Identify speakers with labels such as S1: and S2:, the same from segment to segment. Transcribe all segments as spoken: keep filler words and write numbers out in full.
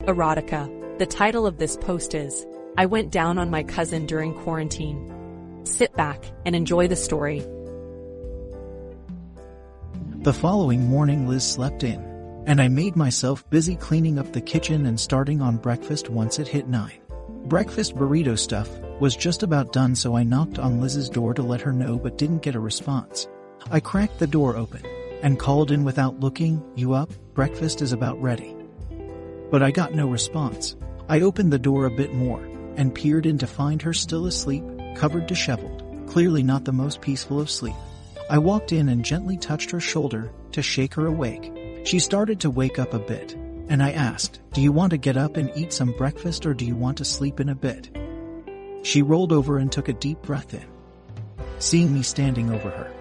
S1: Erotica. The title of this post is, I went down on my cousin during quarantine. Sit back and enjoy the story.
S2: The following morning Liz slept in, and I made myself busy cleaning up the kitchen and starting on breakfast once it hit nine. Breakfast burrito stuff was just about done, so I knocked on Liz's door to let her know but didn't get a response. I cracked the door open and called in without looking, "You up? Breakfast is about ready." But I got no response. I opened the door a bit more and peered in to find her still asleep, covered disheveled, clearly not the most peaceful of sleep. I walked in and gently touched her shoulder to shake her awake. She started to wake up a bit, and I asked, "Do you want to get up and eat some breakfast or do you want to sleep in a bit?" She rolled over and took a deep breath in, seeing me standing over her,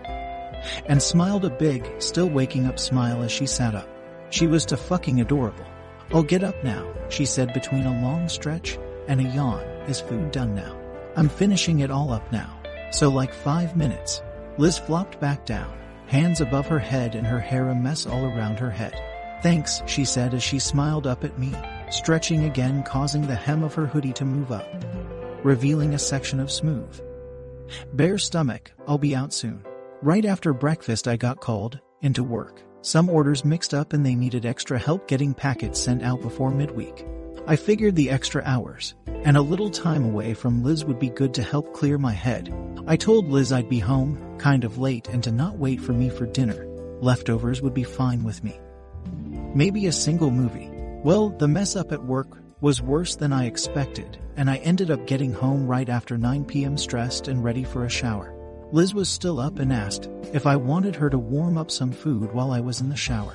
S2: and smiled a big, still waking up smile as she sat up. She was too fucking adorable. "I'll get up now," she said between a long stretch and a yawn. "Is food done now? I'm finishing it all up now. So like five minutes. Liz flopped back down, hands above her head and her hair a mess all around her head. "Thanks," she said as she smiled up at me, stretching again, causing the hem of her hoodie to move up, revealing a section of smooth, bare stomach. "I'll be out soon." Right after breakfast I got called into work. Some orders mixed up and they needed extra help getting packets sent out before midweek. I figured the extra hours and a little time away from Liz would be good to help clear my head. I told Liz I'd be home, kind of late, and to not wait for me for dinner. Leftovers would be fine with me. Maybe a single movie. Well, the mess up at work was worse than I expected, and I ended up getting home right after nine p.m. stressed and ready for a shower. Liz was still up and asked if I wanted her to warm up some food while I was in the shower.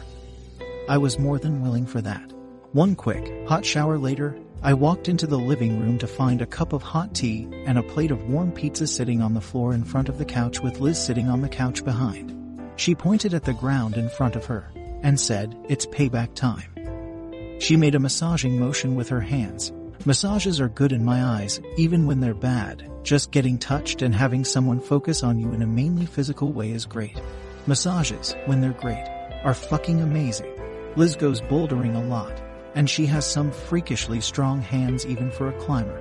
S2: I was more than willing for that. One quick, hot shower later, I walked into the living room to find a cup of hot tea and a plate of warm pizza sitting on the floor in front of the couch with Liz sitting on the couch behind. She pointed at the ground in front of her and said, "It's payback time." She made a massaging motion with her hands. Massages are good in my eyes, even when they're bad. Just getting touched and having someone focus on you in a mainly physical way is great. Massages, when they're great, are fucking amazing. Liz goes bouldering a lot, and she has some freakishly strong hands even for a climber.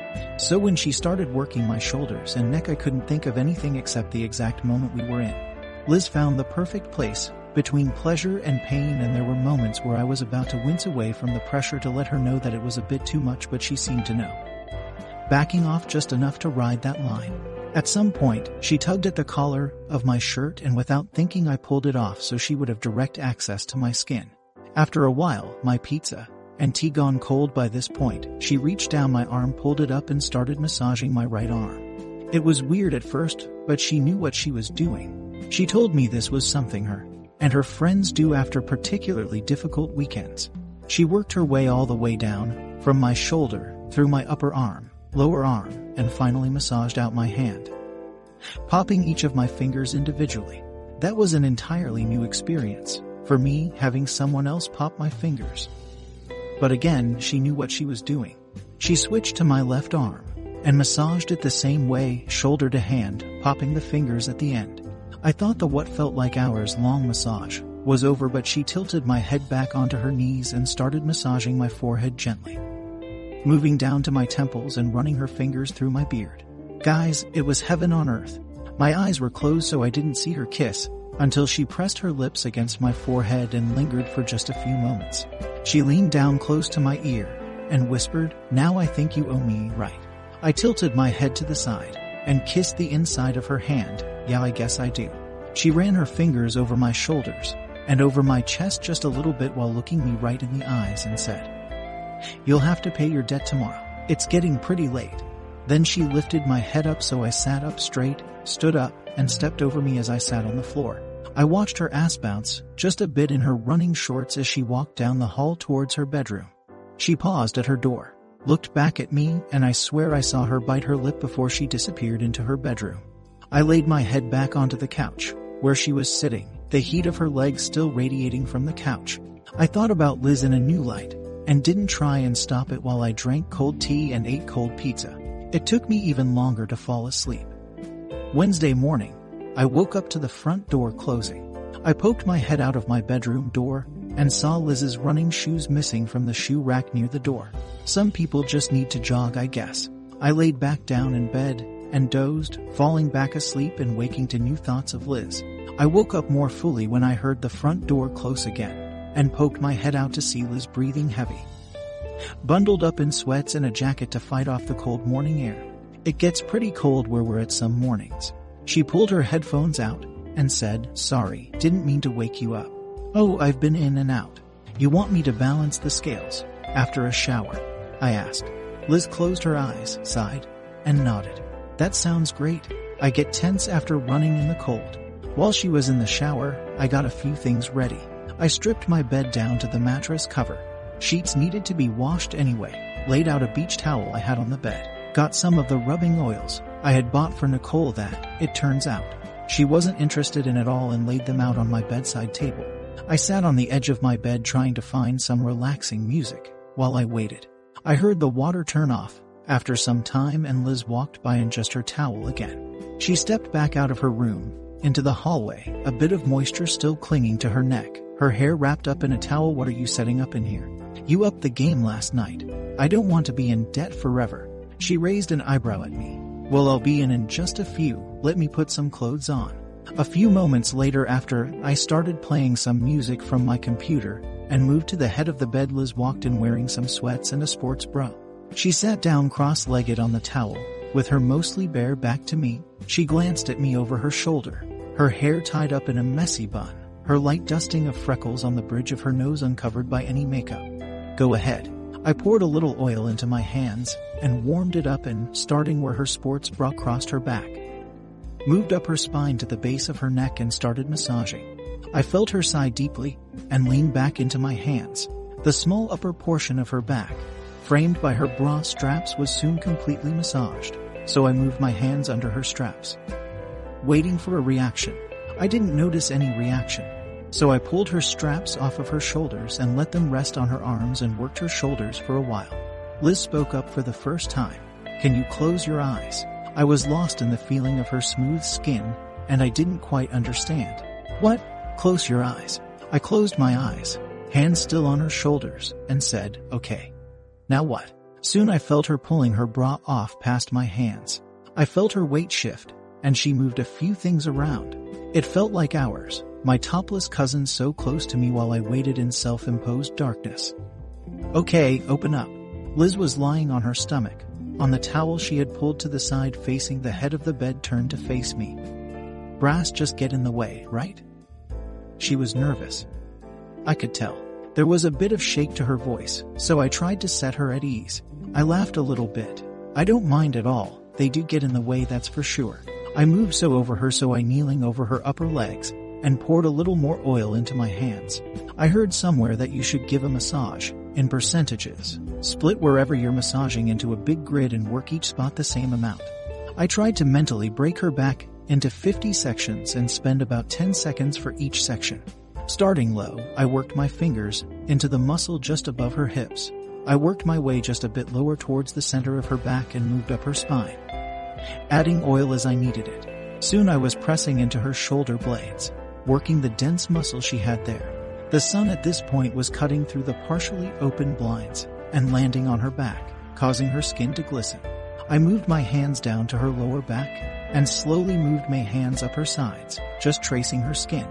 S2: So when she started working my shoulders and neck, I couldn't think of anything except the exact moment we were in. Liz found the perfect place between pleasure and pain, and there were moments where I was about to wince away from the pressure to let her know that it was a bit too much, but she seemed to know, backing off just enough to ride that line. At some point, she tugged at the collar of my shirt, and without thinking I pulled it off so she would have direct access to my skin. After a while, my pizza and tea gone cold by this point, she reached down my arm, pulled it up and started massaging my right arm. It was weird at first, but she knew what she was doing. She told me this was something her and her friends do after particularly difficult weekends. She worked her way all the way down, from my shoulder, through my upper arm, lower arm, and finally massaged out my hand, popping each of my fingers individually. That was an entirely new experience for me, having someone else pop my fingers. But again, she knew what she was doing. She switched to my left arm and massaged it the same way, shoulder to hand, popping the fingers at the end. I thought the what felt like hours-long massage was over, but she tilted my head back onto her knees and started massaging my forehead gently, moving down to my temples and running her fingers through my beard. Guys, it was heaven on earth. My eyes were closed so I didn't see her kiss until she pressed her lips against my forehead and lingered for just a few moments. She leaned down close to my ear and whispered, "Now I think you owe me, right?" I tilted my head to the side and kissed the inside of her hand. "Yeah, I guess I do." She ran her fingers over my shoulders and over my chest just a little bit while looking me right in the eyes and said, "You'll have to pay your debt tomorrow. It's getting pretty late." Then she lifted my head up so I sat up straight, stood up, and stepped over me as I sat on the floor. I watched her ass bounce just a bit in her running shorts as she walked down the hall towards her bedroom. She paused at her door, looked back at me, and I swear I saw her bite her lip before she disappeared into her bedroom. I laid my head back onto the couch, where she was sitting, the heat of her legs still radiating from the couch. I thought about Liz in a new light, and didn't try and stop it while I drank cold tea and ate cold pizza. It took me even longer to fall asleep. Wednesday morning, I woke up to the front door closing. I poked my head out of my bedroom door and saw Liz's running shoes missing from the shoe rack near the door. Some people just need to jog, I guess. I laid back down in bed and dozed, falling back asleep and waking to new thoughts of Liz. I woke up more fully when I heard the front door close again and poked my head out to see Liz breathing heavy, bundled up in sweats and a jacket to fight off the cold morning air. It gets pretty cold where we're at some mornings. She pulled her headphones out and said, "Sorry, didn't mean to wake you up." "Oh, I've been in and out. You want me to balance the scales after a shower?" I asked. Liz closed her eyes, sighed, and nodded. "That sounds great. I get tense after running in the cold." While she was in the shower, I got a few things ready. I stripped my bed down to the mattress cover. Sheets needed to be washed anyway. Laid out a beach towel I had on the bed. Got some of the rubbing oils I had bought for Nicole that, it turns out, she wasn't interested in at all, and laid them out on my bedside table. I sat on the edge of my bed trying to find some relaxing music while I waited. I heard the water turn off after some time, and Liz walked by in just her towel again. She stepped back out of her room into the hallway, a bit of moisture still clinging to her neck, her hair wrapped up in a towel. "What are you setting up in here? You upped the game last night. I don't want to be in debt forever." She raised an eyebrow at me. "Well, I'll be in in just a few. Let me put some clothes on." A few moments later, after I started playing some music from my computer and moved to the head of the bed, Liz walked in wearing some sweats and a sports bra. She sat down cross-legged on the towel, with her mostly bare back to me. She glanced at me over her shoulder, her hair tied up in a messy bun, her light dusting of freckles on the bridge of her nose uncovered by any makeup. "Go ahead." I poured a little oil into my hands and warmed it up, and, starting where her sports bra crossed her back, moved up her spine to the base of her neck and started massaging. I felt her sigh deeply and leaned back into my hands. The small upper portion of her back, framed by her bra straps, was soon completely massaged, so I moved my hands under her straps, waiting for a reaction. I didn't notice any reaction, so I pulled her straps off of her shoulders and let them rest on her arms and worked her shoulders for a while. Liz spoke up for the first time. "Can you close your eyes?" I was lost in the feeling of her smooth skin, and I didn't quite understand. "What? Close your eyes?" I closed my eyes, hands still on her shoulders, and said, "Okay. Now what?" Soon I felt her pulling her bra off past my hands. I felt her weight shift, and she moved a few things around. It felt like hours, my topless cousin so close to me while I waited in self-imposed darkness. "Okay, open up." Liz was lying on her stomach, on the towel she had pulled to the side facing the head of the bed, turned to face me. "Brass just get in the way, right?" She was nervous. I could tell. There was a bit of shake to her voice, so I tried to set her at ease. I laughed a little bit. "I don't mind at all. They do get in the way, that's for sure." I moved so over her so I kneeling over her upper legs and poured a little more oil into my hands. "I heard somewhere that you should give a massage in percentages. Split wherever you're massaging into a big grid and work each spot the same amount." I tried to mentally break her back into fifty sections and spend about ten seconds for each section. Starting low, I worked my fingers into the muscle just above her hips. I worked my way just a bit lower towards the center of her back and moved up her spine, adding oil as I needed it. Soon I was pressing into her shoulder blades, working the dense muscle she had there. The sun at this point was cutting through the partially open blinds and landing on her back, causing her skin to glisten. I moved my hands down to her lower back and slowly moved my hands up her sides, just tracing her skin,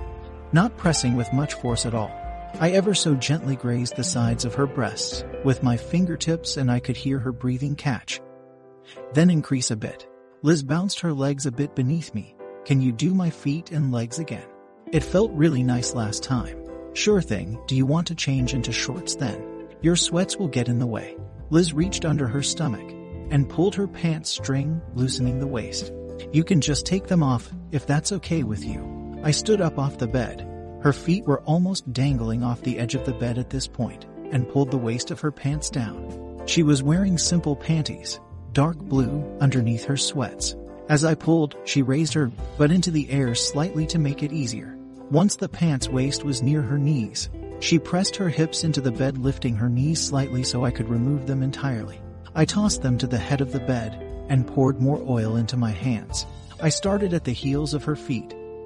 S2: not pressing with much force at all. I ever so gently grazed the sides of her breasts with my fingertips, and I could hear her breathing catch, then increase a bit. Liz bounced her legs a bit beneath me. "Can you do my feet and legs again? It felt really nice last time." "Sure thing. Do you want to change into shorts then? Your sweats will get in the way." Liz reached under her stomach and pulled her pants string, loosening the waist. "You can just take them off, if that's okay with you." I stood up off the bed. Her feet were almost dangling off the edge of the bed at this point, and pulled the waist of her pants down. She was wearing simple panties, dark blue, underneath her sweats. As I pulled, she raised her butt into the air slightly to make it easier. Once the pants waist was near her knees, she pressed her hips into the bed, lifting her knees slightly so I could remove them entirely. I tossed them to the head of the bed and poured more oil into my hands. I started at the heels of her feet,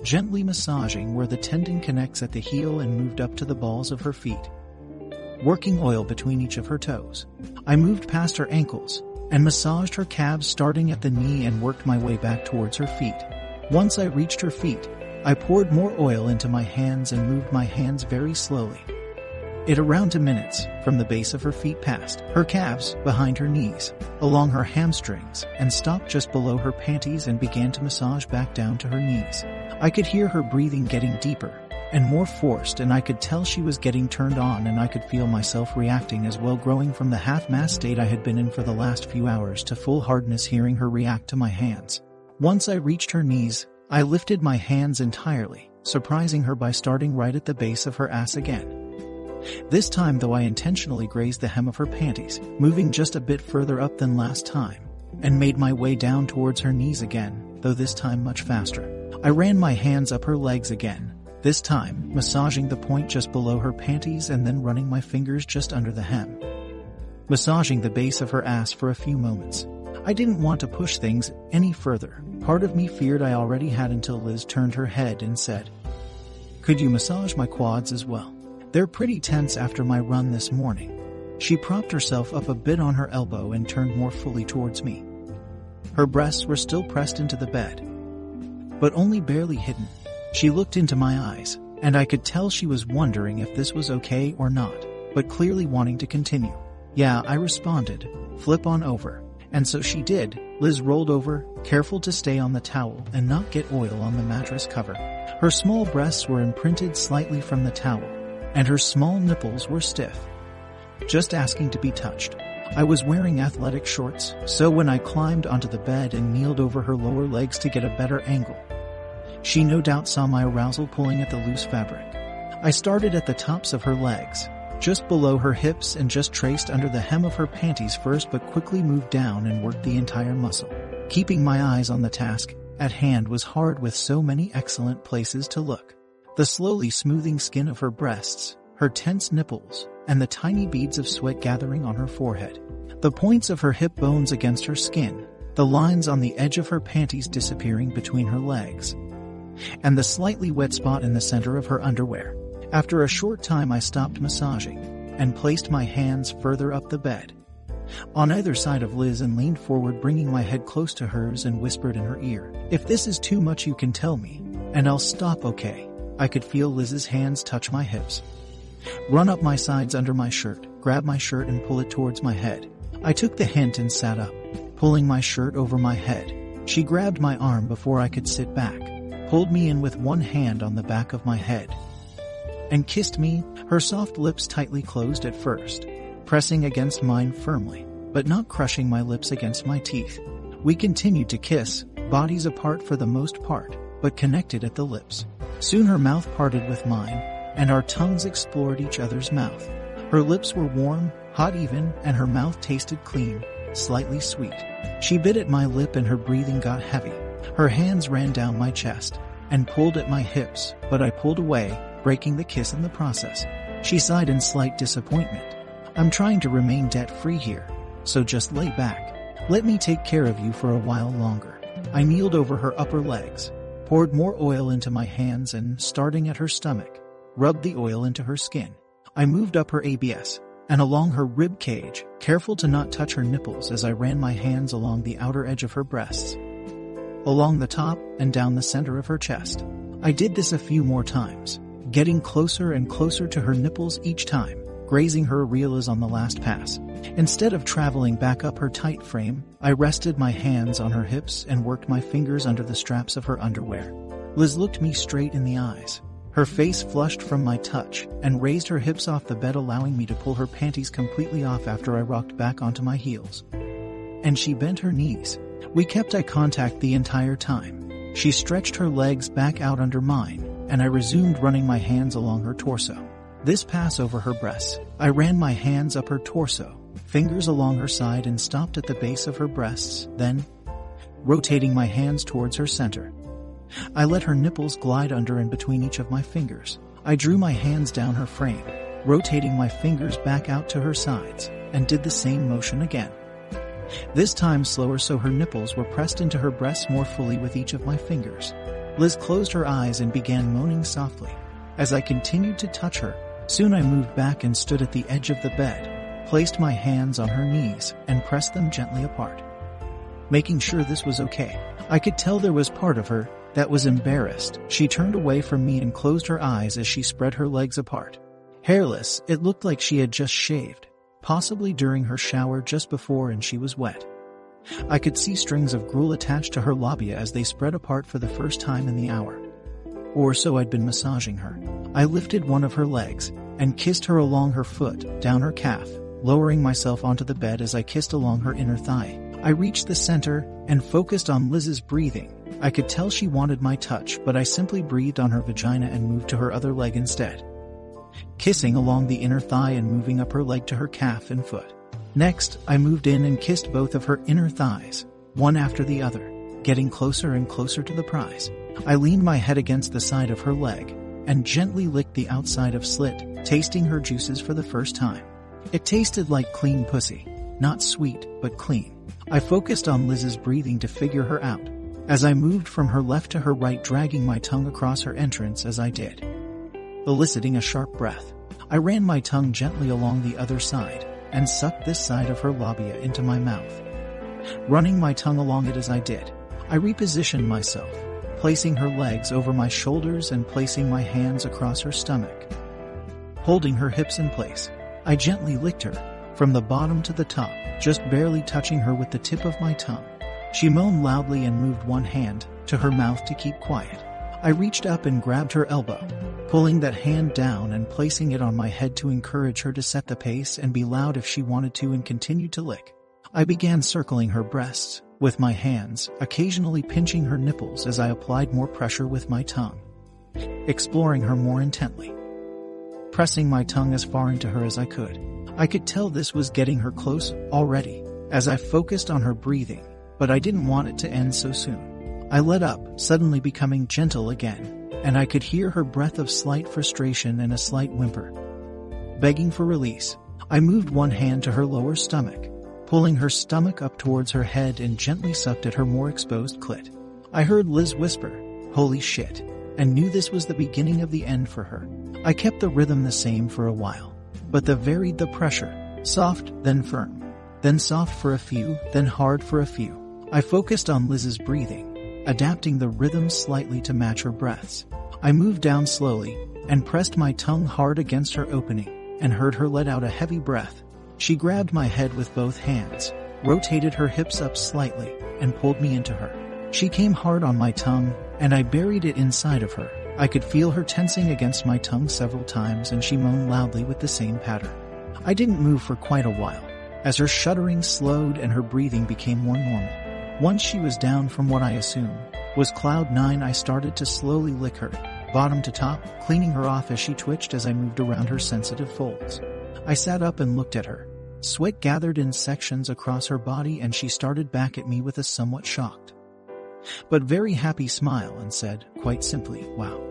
S2: gently massaging where the tendon connects at the heel and moved up to the balls of her feet, working oil between each of her toes. I moved past her ankles and massaged her calves starting at the knee and worked my way back towards her feet. Once I reached her feet, I poured more oil into my hands and moved my hands very slowly. It around two minutes from the base of her feet past her calves, behind her knees, along her hamstrings, and stopped just below her panties and began to massage back down to her knees. I could hear her breathing getting deeper and more forced, and I could tell she was getting turned on, and I could feel myself reacting as well, growing from the half-mast state I had been in for the last few hours to full hardness hearing her react to my hands. Once I reached her knees, I lifted my hands entirely, surprising her by starting right at the base of her ass again. This time though I intentionally grazed the hem of her panties, moving just a bit further up than last time, and made my way down towards her knees again, though this time much faster. I ran my hands up her legs again, this time massaging the point just below her panties and then running my fingers just under the hem, massaging the base of her ass for a few moments. I didn't want to push things any further. Part of me feared I already had until Liz turned her head and said, "Could you massage my quads as well? They're pretty tense after my run this morning." She propped herself up a bit on her elbow and turned more fully towards me. Her breasts were still pressed into the bed, but only barely hidden. She looked into my eyes, and I could tell she was wondering if this was okay or not, but clearly wanting to continue. "Yeah," I responded. "Flip on over." And so she did. Liz rolled over, careful to stay on the towel and not get oil on the mattress cover. Her small breasts were imprinted slightly from the towel, and her small nipples were stiff, just asking to be touched. I was wearing athletic shorts, so when I climbed onto the bed and kneeled over her lower legs to get a better angle, she no doubt saw my arousal pulling at the loose fabric. I started at the tops of her legs, just below her hips, and just traced under the hem of her panties first, but quickly moved down and worked the entire muscle. Keeping my eyes on the task at hand was hard with so many excellent places to look. The slowly smoothing skin of her breasts, her tense nipples, and the tiny beads of sweat gathering on her forehead. The points of her hip bones against her skin, the lines on the edge of her panties disappearing between her legs, and the slightly wet spot in the center of her underwear. After a short time I stopped massaging and placed my hands further up the bed on either side of Liz and leaned forward, bringing my head close to hers, and whispered in her ear, "If this is too much you can tell me, and I'll stop, okay?" I could feel Liz's hands touch my hips, run up my sides under my shirt, grab my shirt and pull it towards my head. I took the hint and sat up, pulling my shirt over my head. She grabbed my arm before I could sit back, pulled me in with one hand on the back of my head, and kissed me, her soft lips tightly closed at first, pressing against mine firmly, but not crushing my lips against my teeth. We continued to kiss, bodies apart for the most part, but connected at the lips. Soon her mouth parted with mine, and our tongues explored each other's mouth. Her lips were warm, hot even, and her mouth tasted clean, slightly sweet. She bit at my lip and her breathing got heavy. Her hands ran down my chest and pulled at my hips, but I pulled away, breaking the kiss in the process. She sighed in slight disappointment. "I'm trying to remain debt-free here, so just lay back. Let me take care of you for a while longer." I kneeled over her upper legs, poured more oil into my hands and, starting at her stomach, rubbed the oil into her skin. I moved up her abs and along her rib cage, careful to not touch her nipples as I ran my hands along the outer edge of her breasts, along the top and down the center of her chest. I did this a few more times, getting closer and closer to her nipples each time, grazing her areolas on the last pass. Instead of traveling back up her tight frame, I rested my hands on her hips and worked my fingers under the straps of her underwear. Liz looked me straight in the eyes. Her face flushed from my touch and raised her hips off the bed, allowing me to pull her panties completely off after I rocked back onto my heels. And she bent her knees. We kept eye contact the entire time. She stretched her legs back out under mine, and I resumed running my hands along her torso. This pass over her breasts, I ran my hands up her torso, fingers along her side, and stopped at the base of her breasts, then, rotating my hands towards her center, I let her nipples glide under and between each of my fingers. I drew my hands down her frame, rotating my fingers back out to her sides, and did the same motion again. This time slower, so her nipples were pressed into her breasts more fully with each of my fingers. Liz closed her eyes and began moaning softly. As I continued to touch her, soon I moved back and stood at the edge of the bed, placed my hands on her knees, and pressed them gently apart. Making sure this was okay, I could tell there was part of her that was embarrassed. She turned away from me and closed her eyes as she spread her legs apart. Hairless, it looked like she had just shaved, possibly during her shower just before, and she was wet. I could see strings of gruel attached to her labia as they spread apart for the first time in the hour or so I'd been massaging her. I lifted one of her legs and kissed her along her foot, down her calf, lowering myself onto the bed as I kissed along her inner thigh. I reached the center and focused on Liz's breathing. I could tell she wanted my touch, but I simply breathed on her vagina and moved to her other leg instead, kissing along the inner thigh and moving up her leg to her calf and foot. Next, I moved in and kissed both of her inner thighs, one after the other, getting closer and closer to the prize. I leaned my head against the side of her leg and gently licked the outside of slit, tasting her juices for the first time. It tasted like clean pussy, not sweet, but clean. I focused on Liz's breathing to figure her out, as I moved from her left to her right, dragging my tongue across her entrance as I did, eliciting a sharp breath. I ran my tongue gently along the other side and sucked this side of her labia into my mouth, running my tongue along it as I did. I repositioned myself, placing her legs over my shoulders and placing my hands across her stomach, holding her hips in place. I gently licked her from the bottom to the top, just barely touching her with the tip of my tongue. She moaned loudly and moved one hand to her mouth to keep quiet. I reached up and grabbed her elbow, pulling that hand down and placing it on my head to encourage her to set the pace and be loud if she wanted to, and continued to lick. I began circling her breasts with my hands, occasionally pinching her nipples as I applied more pressure with my tongue, exploring her more intently, pressing my tongue as far into her as I could. I could tell this was getting her close already as I focused on her breathing, but I didn't want it to end so soon. I let up, suddenly becoming gentle again, and I could hear her breath of slight frustration and a slight whimper, begging for release. I moved one hand to her lower stomach, pulling her stomach up towards her head, and gently sucked at her more exposed clit. I heard Liz whisper, "Holy shit," and knew this was the beginning of the end for her. I kept the rhythm the same for a while, but the varied the pressure, soft, then firm, then soft for a few, then hard for a few. I focused on Liz's breathing, adapting the rhythm slightly to match her breaths. I moved down slowly and pressed my tongue hard against her opening and heard her let out a heavy breath. She grabbed my head with both hands, rotated her hips up slightly, and pulled me into her. She came hard on my tongue, and I buried it inside of her. I could feel her tensing against my tongue several times, and she moaned loudly with the same pattern. I didn't move for quite a while, as her shuddering slowed and her breathing became more normal. Once she was down from what I assumed was cloud nine, I started to slowly lick her, bottom to top, cleaning her off as she twitched as I moved around her sensitive folds. I sat up and looked at her. Sweat gathered in sections across her body, and she started back at me with a somewhat shocked but very happy smile and said, quite simply, "Wow."